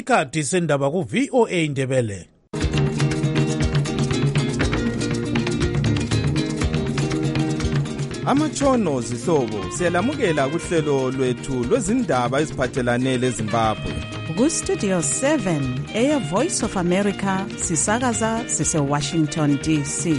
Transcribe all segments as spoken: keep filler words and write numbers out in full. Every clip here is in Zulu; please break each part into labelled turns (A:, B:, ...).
A: isikhathi sendaba ku V O A Ndebele.
B: Amatshono zihlobo siyalamukela kuhlelo lwethu lwezindaba eziphathelane leZimbabwe.
C: Ku Studio seven eya Voice of America sisakaza sise Washington D C.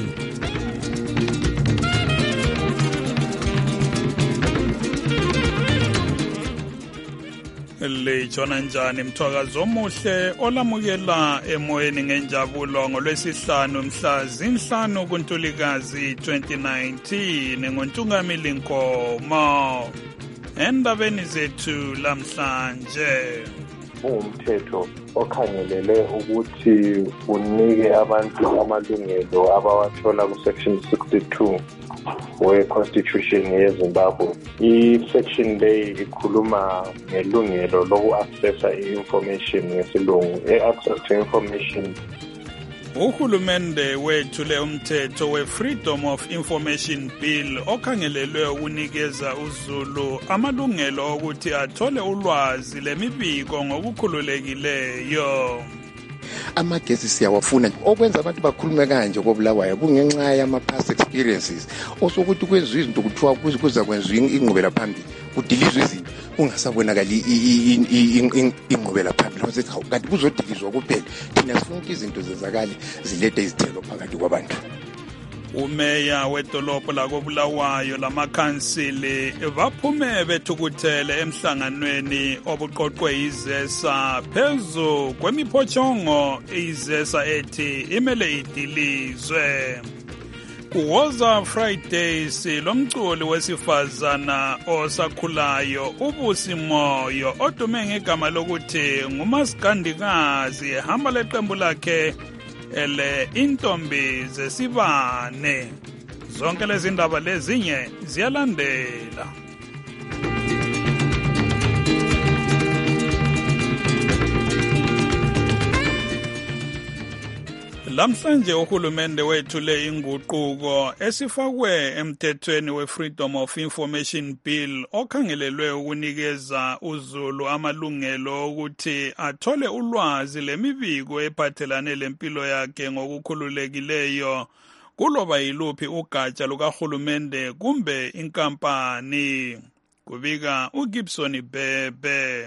D: Lejona njani mthwakazo omuhle olamukela emoyeni ngenjabulo ngolwesihlanu mhla zinhlanu kuNtulikazi twenty nineteen ngoNtungamili Nkomo. Endabeni zethu lamhlanje,
E: umthetho okhangelele ukuthi unike abantu amalungelo abawathola ku section sixty-two we constitution yeZimbabwe. I-section le ikhuluma ngelungelo loku-accessa i-information ngesilungu, i-access to information.
D: Uhulumende wethule umthetho we-Freedom of Information Bill okhangelelwe ukunikeza uZulu amalungelo okuthi athole ulwazi lemibiko ngokukhululekileyo.
F: Amagesi siyawafuna okwenza abantu bakhulume kanje kobulawayo kungenxa yama past experiences osokuthi kwezwe izinto kuthiwa kuza kwenziwa ingqubela phambili kudilizwe izinto kungasabonakali ingqubela phambili mase kanti kuzodilizwa kuphela thina sifuna izinto zezakale zilethe izithelo phakathi kwabantu.
D: Umeya wedolobho lakobulawayo lamakhansili baphume bethukuthele emhlanganweni obuqoqwe izesa phezu kwemiphothongo izesa ethi imele idilizwe. Kuwoza Fridays lomculi wesifazana osakhulayo uBusi Moyo odume ngegama lokuthi ngumasikandikazi hamba leqembu lakhe ele intombi zesibane. Zonke lezi ndaba lezinye ziyalandela. Lamhlanje uhulumende wethule inguquko esifakwe emthethweni we-Freedom of Information Bill okhangelelwe ukunikeza uZulu amalungelo ukuthi athole ulwazi lemibiko ephathelane lempilo yakhe ngokukhululekileyo kuloba yiluphi ugatsha lukahulumende kumbe inkampani. Kubika uGibson Bebe.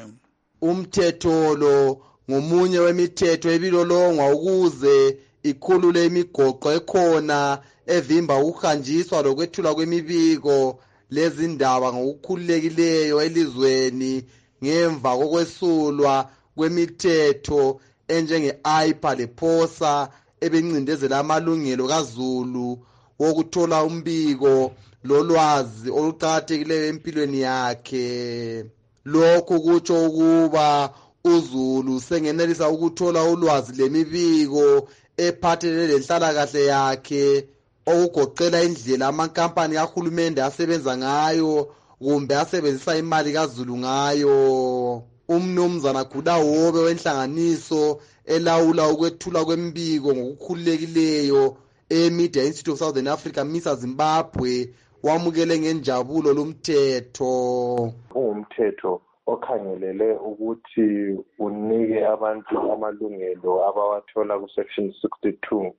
G: Umthetho lo ngomunye wemithetho ebilolongwa ukuze ikhulule imigoqo ekhona evimba ukuhanjiswa lokwethula kwemibiko lezindaba ngokukhululekileyo elizweni ngemva kokwesulwa kwemithetho enjenge-I P A lePhosa ebencindezela amalungelo kaZulu wokuthola umbiko lolwazi oluqakathekileyo empilweni yakhe. Lokhu kutsho ukuba uZulu sengenelisa ukuthola ulwazi lemibiko ephathelene lenhlalakahle yakhe okugoqela indlela amankampani kahulumende asebenza ngayo kumbe asebenzisa imali kaZulu ngayo. Umnumzana Khulawobe wenhlanganiso elawula ukwethula kwemibiko ngokukhululekileyo eMedia Institute of Southern Africa MISA Zimbabwe wamukele ngenjabulo lomthetho.
E: Umthetho okhangelele ukuthi unike abantu amalungelo abawathola ku section sixty-two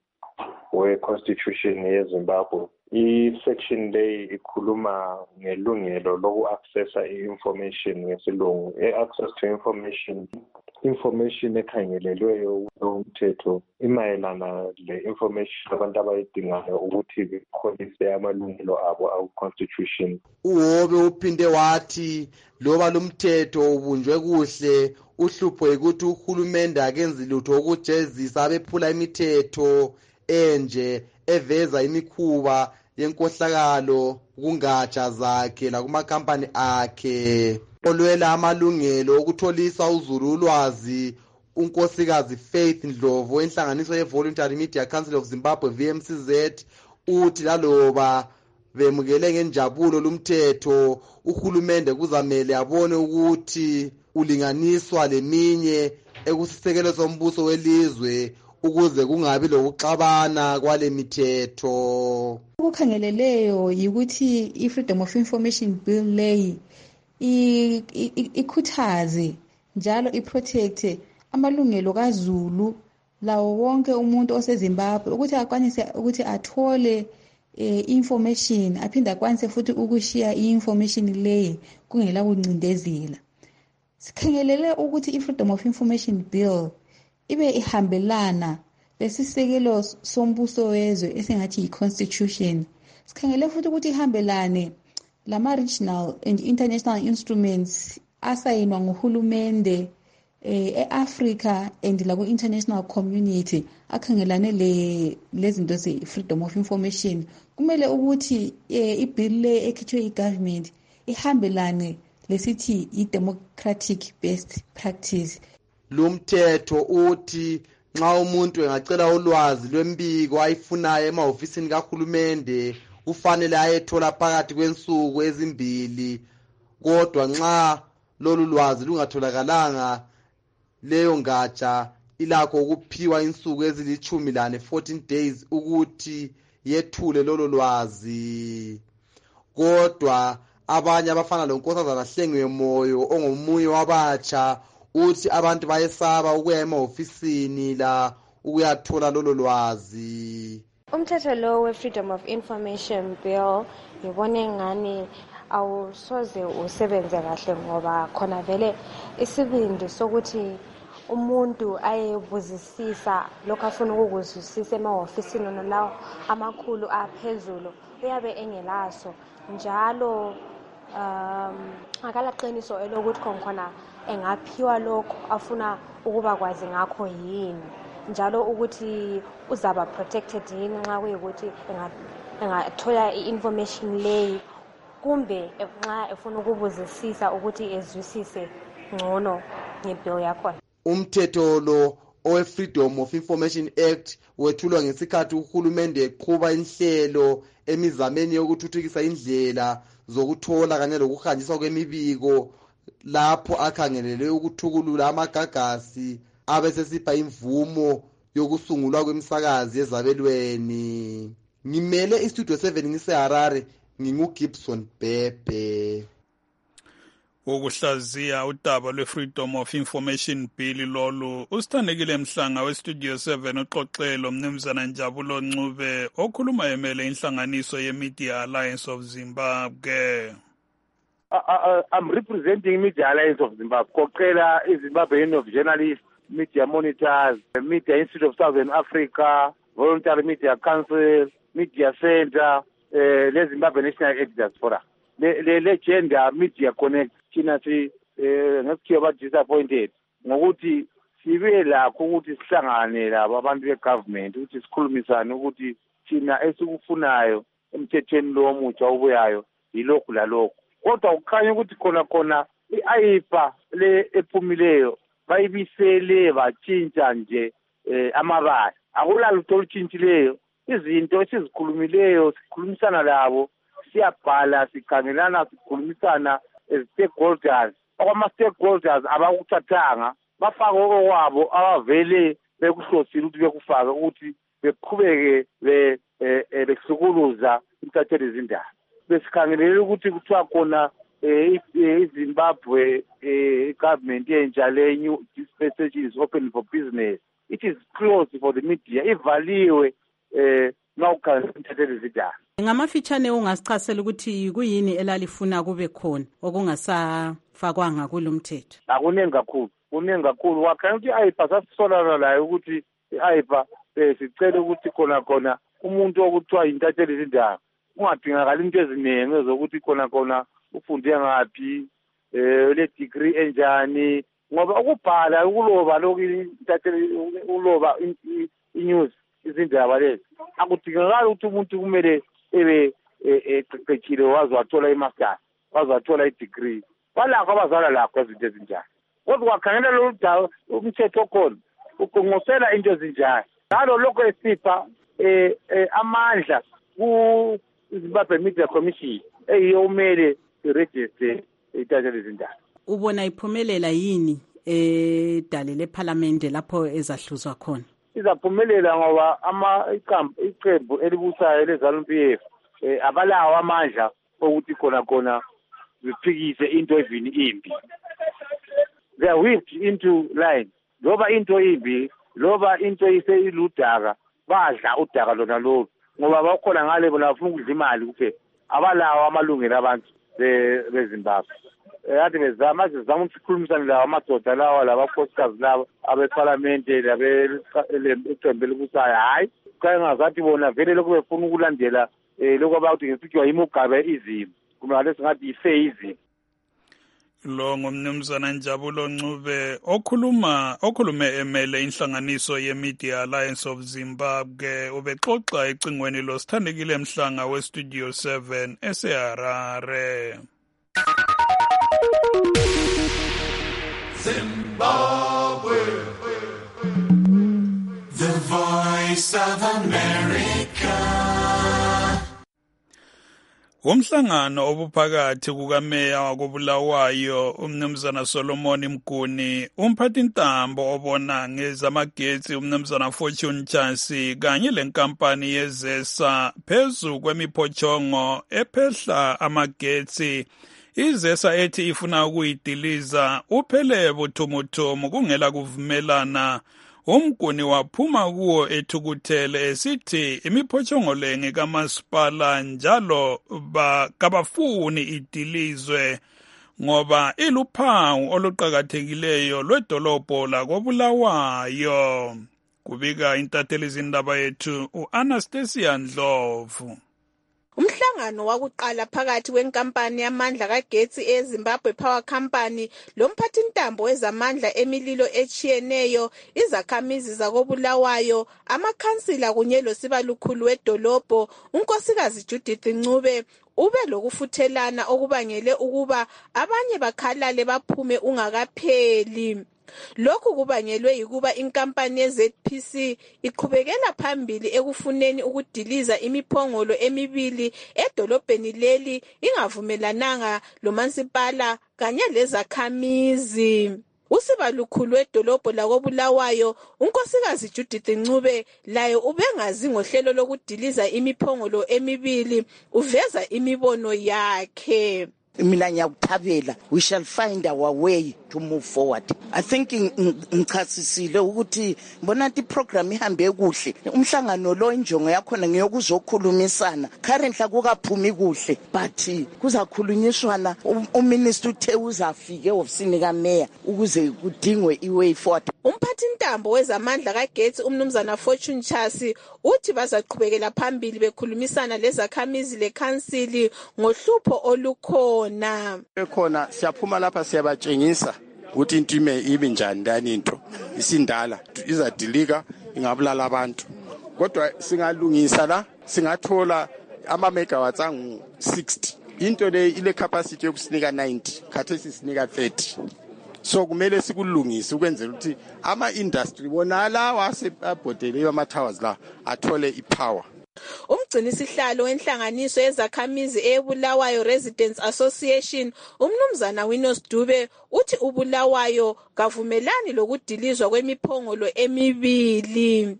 E: we constitution yeZimbabwe. I-section le ikhuluma ngelungelo loku-accessa i-information ngesilungu, i-access to information. Information ekhangelelweyo umthetho imayelana le-information abantu abayidingayo ukuthi bekholise amalungelo abo awu-constitution.
G: Uwobe uphinde wathi loba lumthetho ubunjwe kuhle uhlupho ukuthi uhulumende akenzi lutho ukujezisa abephula imithetho enje eveza imikhuba yenkohlakalo kungatsha zakhe lakumakhampani akhe. Olwela amalungelo okutholisa uZulu ulwazi unkosikazi Faith Ndlovu wenhlanganiso ye-Voluntary Media Council of Zimbabwe V M C Z uthi laloba bemukele ngenjabulo lumthetho uhulumende kuzamele abone ukuthi ulinganiswa leminye ekusisekelo sombuso welizwe ukuze kungabi lokuxabana kwale mithetho.
H: Ukukhangeleleyo yikuthi i-Freedom of Information Bill leyi ikhuthaze njalo iprotect amalungelo kaZulu lawo wonke umuntu oseZimbabwe ukuthi akwanise ukuthi athole eh, information aphinde akwanise futhi ukushiya i-information leyi kungela kuncindezela. Sikhangelele ukuthi i-Freedom of Information Bill ibe ihambelana lesisekelo sombuso wezwe esingathi yi-constitution. Sikhangele futhi ukuthi ihambelane lama-regional and international instruments asayinwa nguhulumende eh, e-Africa and laku-international community akhangelane le lezinto ze-freedom of information. Kumele ukuthi eh, i-bill le ekhithwe i-government ihambelane lesithi i-democratic best practice.
G: Lumthetho uthi nxa umuntu engacela ulwazi lwembiko ayifunayo emahofisini kahulumende ufanele ayethola phakathi kwensuku ezimbili, kodwa nxa lolu lwazi lungatholakalanga leyo ngatsha ilakho ukuphiwa insuku ezilithumi lane fourteen days ukuthi yethule lolo lwazi. Kodwa abanye abafana lonkosazana Hlengwe Moyo ongomunye wabatsha uthi abantu bayesaba ukuya emahofisini la ukuyathola lolo lwazi.
I: Umthetho lo we-Freedom of Information Bill ngibone ngani awusoze usebenze kahle ngoba khona vele isibindi sokuthi umuntu ayebuzisisa lokho afuna ukukuzwisisa emahofisini nalawo amakhulu aphezulu uyabe engelaso njalo. um akalaqiniso elokuthi khona engaphiwa lokho afuna ukuba kwazi ngakho yini, njalo ukuthi uzaba protected yini nxa kuyikuthi engathola i-information leyi kumbe nxa efuna ukubuzisisa ukuthi ezwisise ngcono ngebill yakhona.
G: Umthetho lo owe-Freedom of Information Act wethulwa ngesikhathi uhulumende eqhuba inhlelo emizameni yokuthuthukisa indlela zokuthola kanye lokuhanjiswa kwemibiko lapho akhangelele ukuthukulula amagagasi abesesipha imvumo yokusungulwa kwemsakazi ezabelweni. Ngimele istudio seven ngiseHarare, nginguGibson Bebe.
D: Ukuhlaziya udaba lwe-Freedom of Information Bill lolu usithandekile Mhlanga we-Studio seven uxoxelo mnumzana Njabulo Ncube okhuluma emele inhlanganiso ye-Media Alliance of Zimbabwe.
J: Uh, I'm representing Media Alliance of Zimbabwe. Koqela iZimbabwe Union of Journalists, Media Monitors, the Media Institute of Southern Africa, Voluntary Media Council, Media Center, uh, le Zimbabwe National Editors Forum. Le, le, le Gender Media Connect. Thina si eh ngasikhiya ba disappointed ngokuthi sibe lakho ukuthi sihlangane labo abantu begovernment ukuthi sikhulumisane ukuthi thina esikufunayo emthethweni lo omutsha obuyayo yilokhu lalokho. Kodwa ukukhanya ukuthi khona khona i-ayipa le ephumileyo bayibisele batshintsha nje eh amabala. Akulalutho olutshintshileyo. Izinto esizikhulumileyo sikhulumisana labo siyabhala sikhangelana sikhulumisana stakeholders. Okwama-stakeholders abakuthathanga bafake okwabo abavele bekuhlosile ukuthi bekufake ukuthi beqhubeke behlukuluza intatheli zindaba. Besikhangelele ukuthi kuthiwa khona iZimbabwe government yentsha le new dispensation is open for business. It is closed for the media. Ivaliwe nawukhangela intatheli zindaba.
C: Ngamafitshane ungasichasela ukuthi kuyini elalifuna kube khona okungasafakwanga kulomthetho.
J: Akuningi kakhulu, kuningi kakhulu. Wakhanya ukuthi i-ayipa sasisolana layo ukuthi i-ayipa sicela ukuthi khona khona umuntu okuthiwa intatheli zindaba ungadingakala into eziningi ezokuthi khona khona ufunde ngaphi, eh le degree enjani, ngoba ukubhala ukuloba lokhu intatheli uloba i-news izindaba lezi akudingakala ukuthi umuntu kumele ebe eqeqeshile wazi wathola i-master wazi wathola i-degree. Balakho abazala lakho izinto ezinjani. Kodwa wakhangela lo dawo umthetho okhona ukungosela into ezinjani. Ngalo lokho esipha eh amandla ku Zimbabwe Media Commission eyomele iregister intatheli zindaba.
C: Ubona iphumelela yini edale leParliament lapho ezahluzwa khona?
J: Izaphumelela ngoba ama iqembu elibusayo leZANU P F eh abalawo amandla ukuthi khona khona ziphikise into evini impi. They are whipped into line loba into imbi loba into iseyiludaka badla udaka lona lolu ngoba bakhona ngale bona bafuna ukudla imali kuphela abalawo amalungelo abantu beZimbabwe. Yathi bezama sizama ukukhulumisana lawo amadoda lawa labakhosikazi labo abeparlamente labeqembu elibusayo hayi kangazathi bona vele lokhu befuna ukulandela lokho abathi ngesithiwa imugabe izimo kumele singathi ifeyizimo.
D: Lo ngumnumzana Njabulo Ncube okhuluma okhulume emele inhlanganiso ye-Media Alliance of Zimbabwe ubexoxa ecingweni lo Sithandekile Mhlanga we-Studio seven eseHarare.
K: Zimbabwe, the voice of America.
D: Umhlangano obuphakathi kukameya wakobulawayo umnumzana Solomon Mguni, umphathintambo obona ngezamagetsi umnumzana Fortune Chasi kanye lenkampani yeZesa phezu kwemiphochongo ephehla amagetsi. iZesa ethi ifuna ukuyidiliza uphele buthumuthumu kungela kuvumelana. Umguni waphuma kuwo ethukuthele esithi imiphochongo le ngekamasipala njalo kabafuni idilizwe ngoba iluphawu oluqakathekileyo lwedolobho lakobulawayo. Kubika intatheli zindaba yethu uAnastasia Ndlovu.
L: Umhlangano wakuqala phakathi kwenkampani yamandla kagetsi eZimbabwe Power Company lomphathintambo wezamandla emililo echiyeneyo, izakhamizi zakobulawayo, amakhansila kunye losibalukhulu wedolobho unkosikazi Judith Ncube ube lokufuthelana okubangele ukuba abanye bakhalale baphume ungakapheli. Lokhu kubangelwe yikuba inkampani ye-Z P C iqhubekela phambili ekufuneni ukudiliza imiphongolo emibili edolobheni leli ingavumelananga lomasipala kanye lezakhamizi. Usibalukhulu wedolobho lakobulawayo unkosikazi Judith Ncube laye ubengazi ngohlelo lokudiliza imiphongolo emibili uveza imibono yakhe.
M: Mina ngiyakuthabela, we shall find our way to move forward. I think ngichasisile ukuthi bona ti program ihambe kuhle. Umhlangano lo injongo yakhona ngeyokuzokhulumisana. Currently akukaphumi kuhle, but kuzakhulunyiswana uminister uthe uzafike ofisini kaMeya ukuze kudingwe iway forward.
L: Umphathintambo wezamandla kagetsi umnumzana Fortune Chasi uthi bazaqhubekela phambili bekhulumisana lezakhamizi lekhansili ngohlupho olukhona.
F: Ekhona siyaphuma lapha siyabatshengisa ukuthi into ime ibe njani ndani into isindala izadilika ingabulala abantu. Kodwa singalungisa la singathola ama megawatts angu sixty. Into le ile capacity yokusinika ninety, khathesi sinika thirty. So kumele sikulungise ukwenzela ukuthi ama industry bona lawa asebhodele ama towers la athole ipower.
L: Umgcinisihlalo wenhlanganiso yezakhamizi eBulawayo Residents Association umnumzana Winos Dube uthi uBulawayo kavumelani lokudilizwa kwemiphongolo emibili.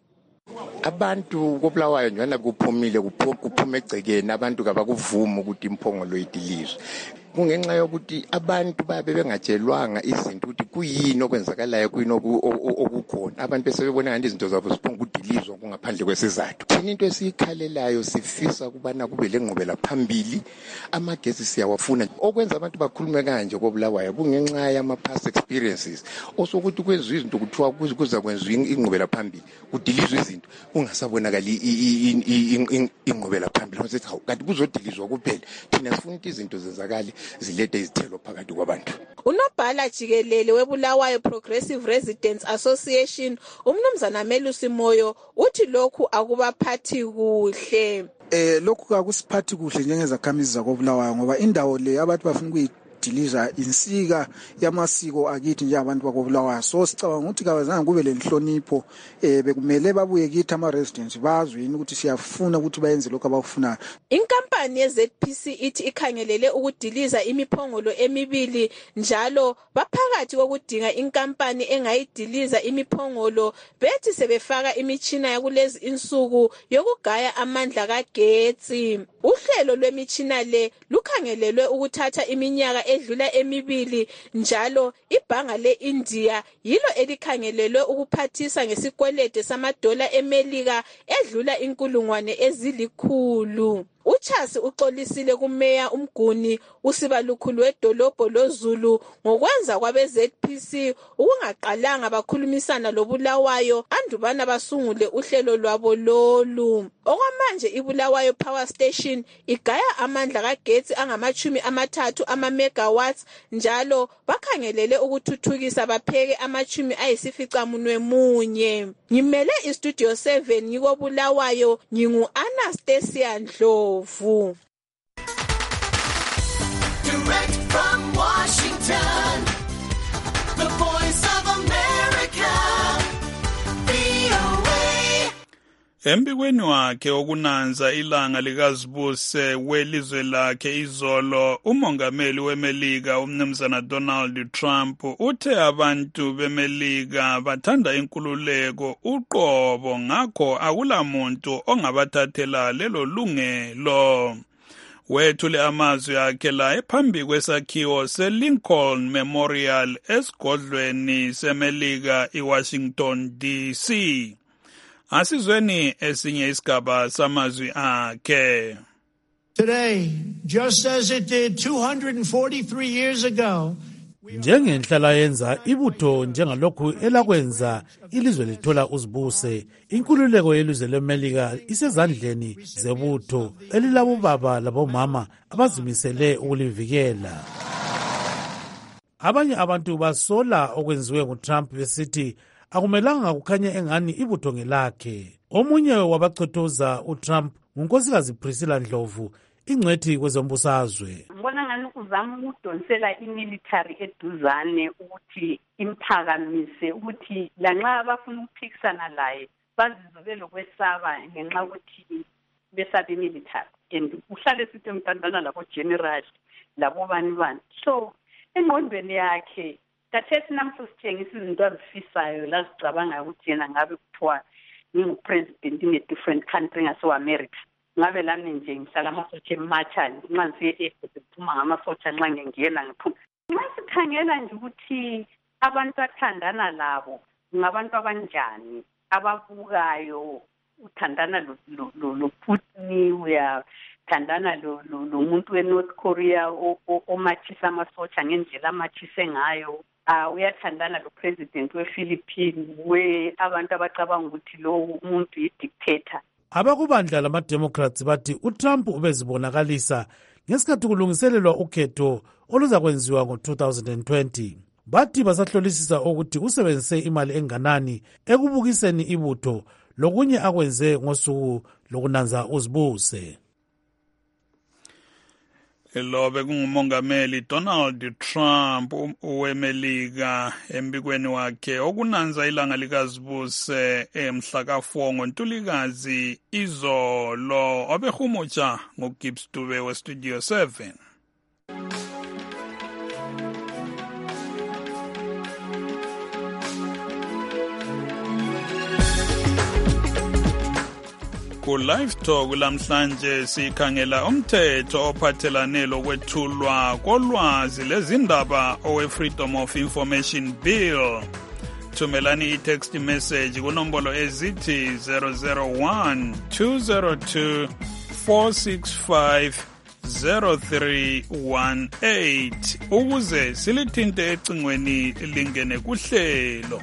F: Abantu kobulawayo njana kuphumile kuphume egcekeni abantu kabakuvuma ukuthi imphongolo idilizwe. Kungenxa yokuthi abantu babe bengatshelwanga izinto ukuthi kuyini okwenzakalayo kuyini okukhona. Abantu bese bebona ngani izinto zabo ziphonga ukudilizwa kungaphandle kwesizathu. Thina into esiyikhalelayo sifisa kubana kube lengqubela phambili amagesi siyawafuna. Okwenza abantu bakhulume kanje kobulawayo kungenxa yama past experiences. Osokuthi kwezwe izinto kuthiwa kuza kwenziwa ingqubela phambili kudilizwa izinto kungasabonakali ingqubela phambili. Kanti kuzodilizwa kuphela. Thina sifuna izinto zenzakale zilethe izithelo phakathi kwabantu.
L: Unobhala jikelele weBulawayo Progressive Residents Association umnumzana Melusi Moyo uthi lokhu akubaphathi kuhle.
N: Eh lokhu akusiphathi kuhle njengezakhamizi zakobulawayo ngoba indawo le abantu bafuna ukuyidiliza insika yamasiko akithi nje abantu bakobulawayo. So sicabanga ukuthi kawazange kube lenhlonipho eh bekumele babuye kithi ama residents bazwe yini ukuthi siyafuna ukuthi bayenze lokho abakufunayo.
L: Inkampani ye-Z P C ithi ikhangelele ukudiliza imiphongolo emibili njalo baphakathi kokudinga inkampani engayidiliza imiphongolo bethi sebefaka imitshina yakulezi insuku yokugaya amandla kagetsi. Uhlelo lwemitshina le lukhangelelwe ukuthatha iminyaka edlula emibili njalo ibhanga le-India yilo elikhangelelwe ukuphathisa ngesikwelede samadola eMelika edlula inkulungwane ezilikhulu. uCharles uxolisile kumeya uMguni usibalukhulu wedolobho loZulu ngokwenza kwabe-Z P C ukungaqalanga bakhulumisana loBulawayo andubana basungule uhlelo lwabo lolu. Okwamanje iBulawayo Power Station igaya amandla kagetsi angamachumi amathathu ama-megawatts njalo bakhangelele ukuthuthukisa bapheke amachumi ayisificamunwe munye. Ngimele iStudio seven ngikoBulawayo ngingu-Anastasia Ndlovu.
K: Direct from Washington, the voice of America, V O A.
D: Embikweni wakhe okunanza ilanga likazibuse welizwe lakhe izolo, umongameli weMelika umnumzana Donald Trump uthe abantu beMelika bathanda inkululeko uqobo ngakho akulamuntu ongabathathela lelo lungelo. Wethule amazwi akhe la ephambi kwesakhiwo seLincoln Memorial esigodlweni seMelika eWashington D C. Asizweni esinye isigaba samazwi akhe.
O: Today, just as it did two hundred forty-three years ago,
A: njengenhlala yenza ibutho njengalokhu elakwenza ilizwe lithola uzibuse, inkululeko yelizwe leMelika isezandleni zebutho elilabobaba labomama abazimisele ukulivikela. Abanye abantu basola okwenziwe nguTrump besithi akumelanga kukhanye engani ibutho ngelakhe. Omunye wabachothoza uTrump ngunkosikazi Priscilla Ndlovu, ingcwethi kwezombusazwe.
P: Ngibona ngani uzama ukudonsela imilitary eduzane ukuthi imphakamise ukuthi lanxa abafuna ukuphikisana laye bazizwe lokwesaba ngenxa ukuthi besaba imilitary and uhlale sithi mntandana labo general labo bani bani. So engqondweni yakhe kathethi namhla sithengisa izinto azifisayo lazicabanga ukuthi yena ngabe kuthiwa ngingu-president in a different country ngase-America. Ngabe lami nje ngihlala amasotsha ematsha nxa ngisiye e-airport ngiphuma ngamasotsha nxa ngingena ngiphuma. Nxa sikhangela nje ukuthi abantu athandana labo ngabantu abanjani ababukayo, uthandana lo-Putin, uyathandana lo-muntu we-North Korea omachisa amasotsha ngendlela amachise ngayo. Uh, uyathandana lo president we-Philippines we abantu abacabanga ukuthi lo umuntu yi-dictator.
A: Abakubandla lama-Democrats bathi uTrump ubezibonakalisa ngesikhathi kulungiselelwa ukhetho oluzakwenziwa ngo-two thousand twenty. Bathi basahlolisisa ukuthi usebenzise imali enganani ekubukiseni ibutho lokunye akwenze ngosuku lokunanza uzibuse.
D: Lo bekungumongameli Donald Trump weMelika embikweni wakhe okunanza ilanga likazibuse emhla ka-four ngoNtulikazi izolo. Obehumutsha nguGibbs Dube weStudio seven. Ku live talk lamhlanje sikhangela umthetho ophathelane lokwethulwa kolwazi lezindaba owe Freedom of Information Bill. Thumelani i-text message kunombolo ezithi zero zero one two zero two four six five zero three one eight ukuze silithinte ecingweni lingene kuhlelo.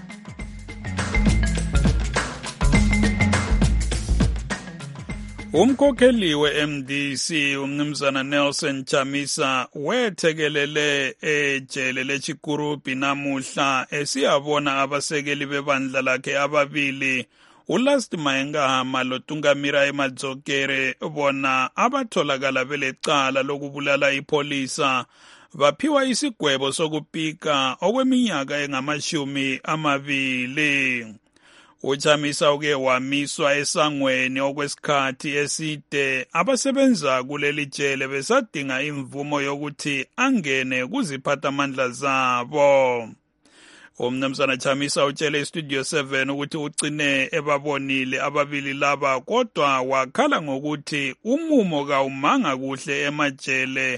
D: Umkhokheli we-M D C umnumzana Nelson Chamisa wethekelele ejele leChikurupi namuhla esiyabona abasekeli bebandla lakhe ababili uLast Mahengama loTungamira Emadzokere bona abatholakala belecala lokubulala ipolisa baphiwa isigwebo sokupika okweminyaka engamashumi amabili. Uchamisa uke wamiswa esangweni okwesikhathi eside abasebenza kuleli jele besadinga imvumo yokuthi angene kuziphathamandla zabo. Umnumzana Chamisa utshele iStudio seven ukuthi ugcine ebabonile ababili laba kodwa wakhala ngokuthi umumo kawumanga kuhle emajele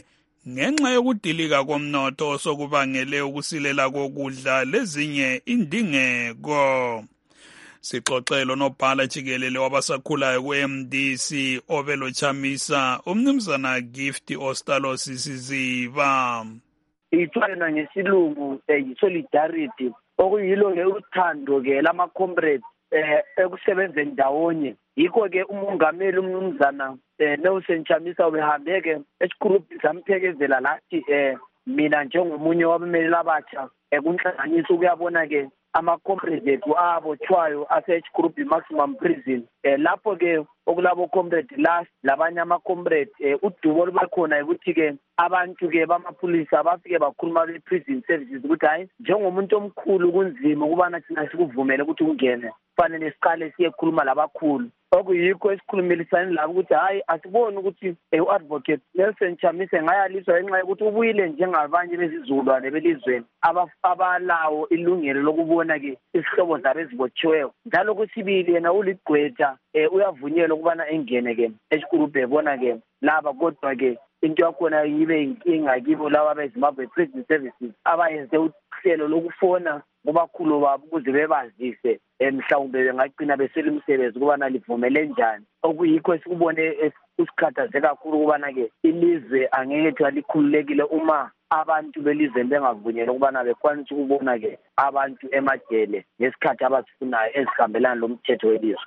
D: ngenxa yokudilika komnotho sokubangele ukusilela kokudla lezinye indingeko. Sixoxelo nobhala jikelele wabasakhulayo ku-M D C Ovelo Chamisa umnumzana Gift Ostalos Siziba.
Q: Ithwana ngesilungu yi-solidarity okuyilo ke uthando ke lama comrades eh ekusebenzeni ndawonye. Yikho ke umongameli umnumzana Nelson Chamisa ubehambe ke esigroup samphekezela lathi eh mina njengomunye wabameli abatsha ekunhlanganiso kuyabona ke ama-comrades ethu abotshwayo ase-H group maximum prison eh lapho ke okulabo comrades last labanye ama-comrades eh udubo lubakhona ukuthi ke abantu ke bamapulisa bafike bakhuluma be-prison services ukuthi hayi njengomuntu omkhulu kunzima ukubana thina sikuvumele ukuthi ungene kufanele siqale siyekhuluma labakhulu okuyikho esikhulumelisani labo ukuthi hayi asiboni ukuthi u-advocate Nelson Chamisa ngayaliswa ngenxa yokuthi ubuyile njengabanye bezizukulwane belizweni abalawo ilungelo lokubona ke isihlobo zabo ezibotshiweyo njalo kusibili yena uligqwetha uyavunyelwa ukubana engene ke esikhuluphe ebona ke laba kodwa ke into yakhona yibe inkinga kibo laba beZimbabwe Prison Services abayenze uhlelo lokufona kubakhulu babo ukuze bebazise mhlawumbe bengagcina besela umsebenzi kubana livumele njani okuyikho esikubone usikhathaze kakhulu kubana ke ilizwe angeke likhululekile uma abantu belizweni bengavunyelwa ukubana bekwanise ukubona ke abantu emajele ngesikhathi abazifunayo ezihambelana lomthetho welizwe.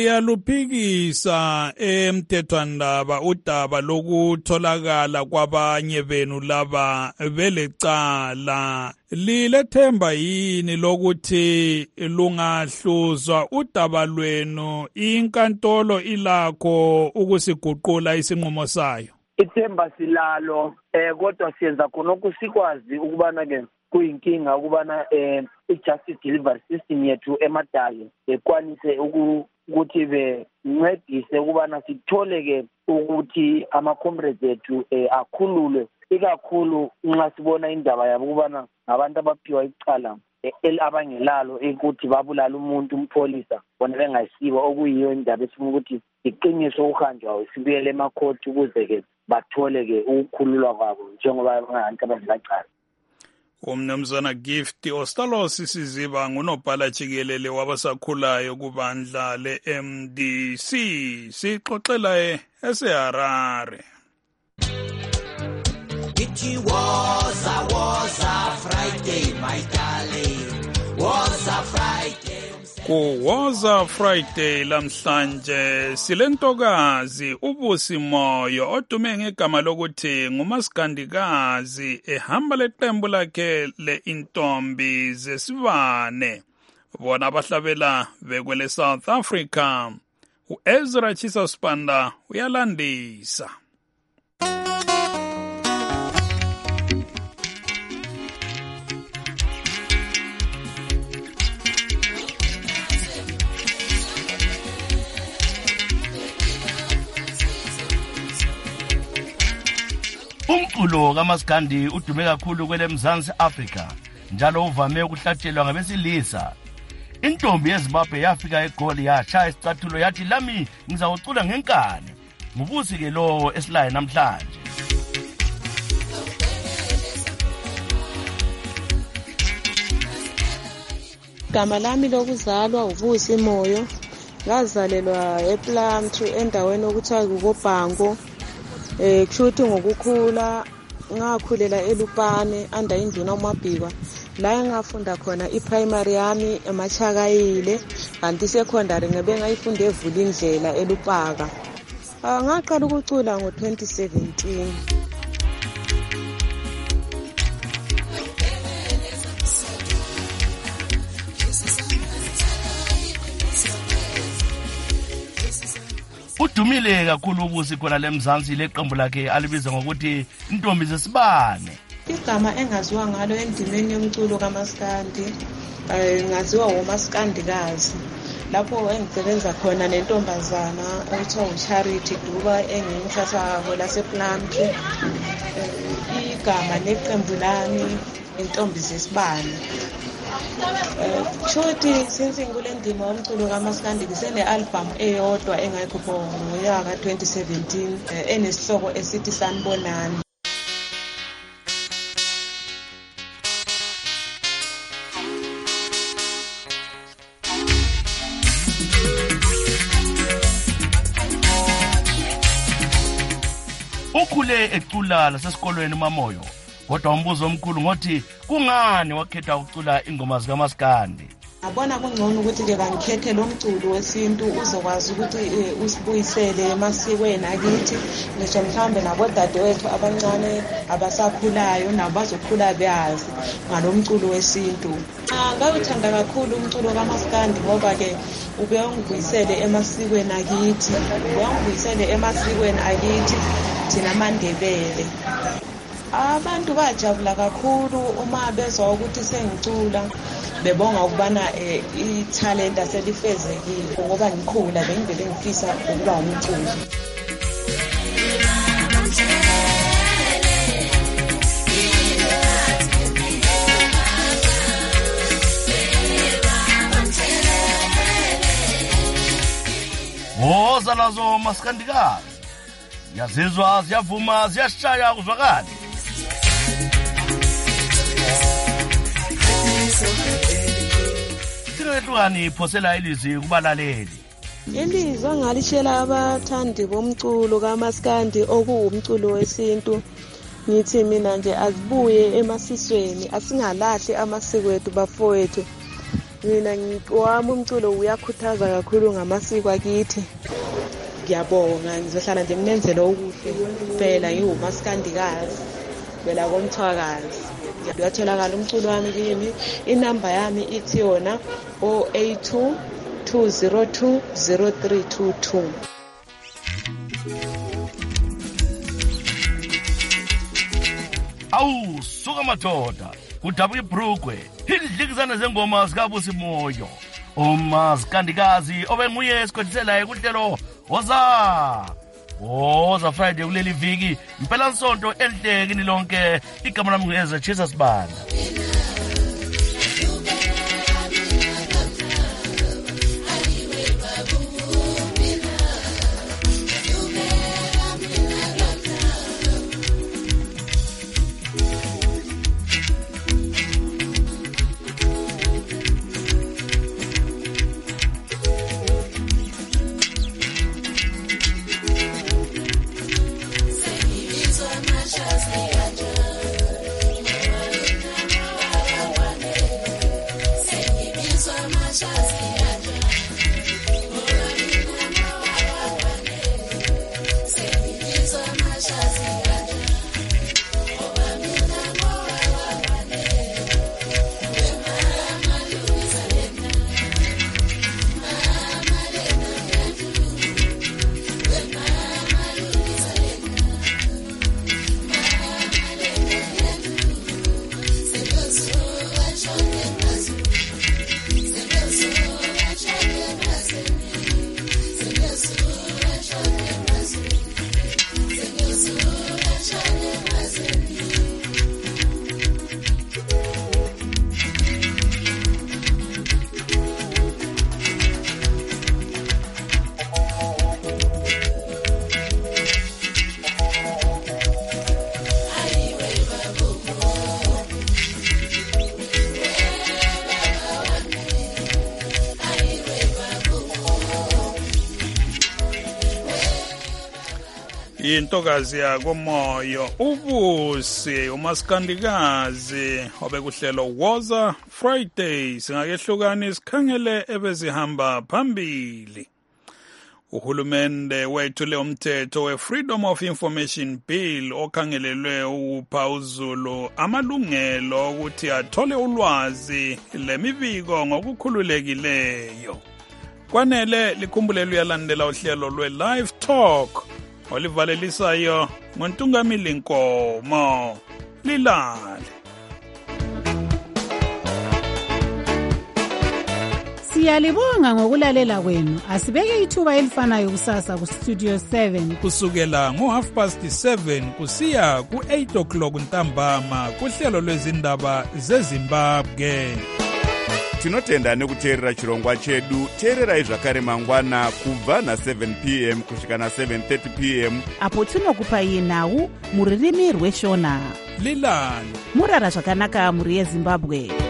D: Liyaluphikisa emthethwandaba udaba lokutholakala kwabanye benu laba belecala. Lilethemba yini lokuthi lungahluzwa udaba lwenu inkantolo ilakho ukusiguqula isinqumo sayo?
Q: Ithemba silalo eh kodwa siyenza khona ukusikwazi ukubana ke kuyinkinga ukubana eh i-justice delivery system yethu emadayo ekwanise ukuthi bencedise ukubana sithole ke ukuthi ama-comrades ethu akhululwe ikakhulu nxa sibona indaba yabo ukubana ngabantu abaphiwa icala abangelalo ukuthi babulala umuntu umpholisa bona bengayisibo okuyiyo indaba esifuna ukuthi iqiniso ukuhanjwayo sibuyele emakhoti ukuze ke bathole ke ukukhululwa kwabo njengoba bangabantu abazilacala.
D: Umnumzana Gift Ostalos Siziba ngunobhala jikelele wabasakhulayo kubandla le-M D C sixoxela eseHarare.
K: It was a was a Friday, my darling. Was a Friday.
D: Ku Woza Friday lamhlanje silentokazi ubusi moyo odume ngegama lokuthi ngumasikandikazi ehamba leqembu lakhe le-intombi zesibane bona abahlabela bekwele South Africa. U-Ezra Chisa Spanda uyalandisa.
R: Umculo kaMaskandi udume kakhulu kwele Mzansi Africa njalo uvame ukuhlatshelwa ngabesilisa. Intombi yeZimbabwe yafika eGoli yashaya isicathulo yathi lami ngizawucula ngenkani. Ngubusi ke lo esilaye namhlanje.
L: Gama lami lokuzalwa ubusi moyo. Ngazalelwa ePlumtree endaweni okuthiwa kuKobhango. Eh kushuthi ngokukhula ngakhulela eLupane anda induna uMabhikwa la ngafunda khona iPrimary yami eMachakayile kanti secondary ngebe ngayifunda eVulindlela eLupaka. Ngaqala ukucula ngo twenty seventeen.
R: Udumile kakhulu ubusi khona leMzansi leqembu lakhe alibiza ngokuthi intombi zesibane.
L: Igama engaziwa ngalo endimeni yomculo kaMaskandi ngaziwa uMaskandikazi. Lapho engisebenza khona nentombazana ekuthiwa uCharity Duba engimhlasa ko lasePlumtree. Igama leqembu lami intombi zesibane. Shothi since ngule ndima yomculo kaMaskandi ngisene album eyodwa engayikhupha ngonyaka twenty seventeen enesihloko esithi Sanibonani.
R: ukhule ecula lasesikolweni uMamoyo, kodwa umbuzo omkhulu ngothi kungani wakhetha ukucula ingoma zikaMaskandi.
S: Abona kungcono ukuthi-ke bangikhethe lo mculo wesintu uzokwazi ukuthi usibuyisele emasikweni akithi, ngisho mhlawumbe nabodadewethu abancane abasakhulayo nabo bazokhula beyazi ngalo mculo wesintu. Ngawuthanda kakhulu umculo kaMaskandi ngoba-ke ube ungibuyisele emasikweni akithi, ube ungibuyisele emasikweni akithi thina maNdebele. Abantu bajabula kakhulu uma bezwa ukuthi sengicula, bebonga ukubana ithalenta selifezekile ngoba ngikhula bengivele ngifisa ukuba umculi.
R: Woza lazo Maskandikazi, yazizwa ziyavuma ziyashaya kuzwakala. Siretlwani iphosela ilizwi kubalaleli.
L: Ilizwi ngalishela abathandi bomculo kaMaskandi okuwumculo wesintu. Ngithi mina nje azibuye emasisweni, asingalahli amasiko ethu bafowethu. Mina ngiwami umculo uyakhuthaza kakhulu ngamasiko akithi. Ngiyabonga, ngizohlala nje nginenzele okuhle kuphela ngiwuMaskandikazi bela komthwakazi. Ngiyatholakala umculo wami kimi, inamba yami ithi yona zero eight two two zero two zero three two two.
R: Awu suka madoda kudabuka iBrugwe idlikizana zengoma zikaBusi Moyo uMaskandikazi obenguye esikhotiselayo kuhlelo Woza Woza Friday kuleli viki impela nsonto elihlekini lonke. Igama lami ngeza Jesus Banda.
D: Intokazi yakomoyo ubusi uMaskandikazi obekuhlelo Woza Friday singakehlukani isikhangele ebezihamba phambili. Uhulumende wethule umthetho we-Freedom of Information Bill okhangelelwe ukupha uZulu amalungelo ukuthi athole ulwazi lemibiko ngokukhululekileyo. Kwanele likhumbulelo yalandela uhlelo lwe-Live Talk olivalelisayo ngoNtungamili Nkomo. Lilale.
T: Siyalibonga ngokulalela kwenu. Asibeke ithuba elifanayo kusasa ku Studio seven
D: kusukela ngo half past seven kusiya ku eight o'clock ntambama kuhlelo lwezindaba zeZimbabwe.
U: Tinotenda nekuteerera chirongwa chedu. Teererai zvakare mangwana kubva na seven p m kusvika na seven thirty p m
C: apo tinokupai nhau muririmi rweshona.
D: Lilani.
C: Murara zvakanaka muri yeZimbabwe.